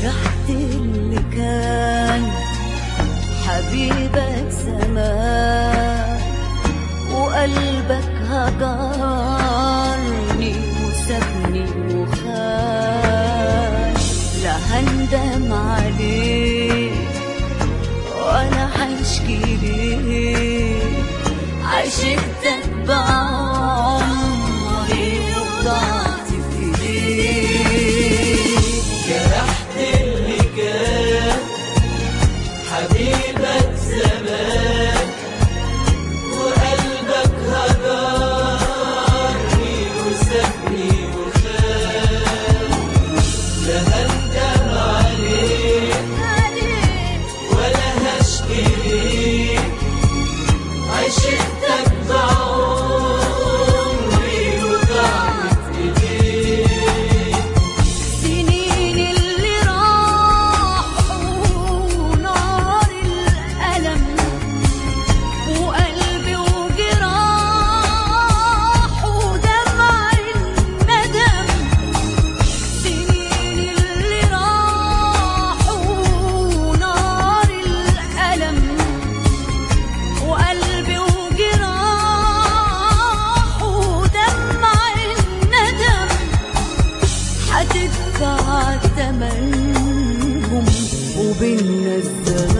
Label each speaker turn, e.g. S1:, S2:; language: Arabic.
S1: جرحت اللي كان حبيبك زمان، وقلبك هجرني وسابني وخان. لا هندم عليك ولا هشكي ليك، عشقتك بعمري وضعت في ايديك.
S2: جرحت اللي كان حبيبك زمان، وقلبك هجرني وسابني وخان. لا هندم عليك ولا هشكي ليك، عشقتك بعمري وضاعت في ايديك.
S1: سنين اللي راحوا نار الألم، وقلبي وجراح ودمع الندم. سنين اللي راحوا نار الألم، وقلبي وجراح ودمع الندم. هتدفع تمنهم وبيننا الزمن.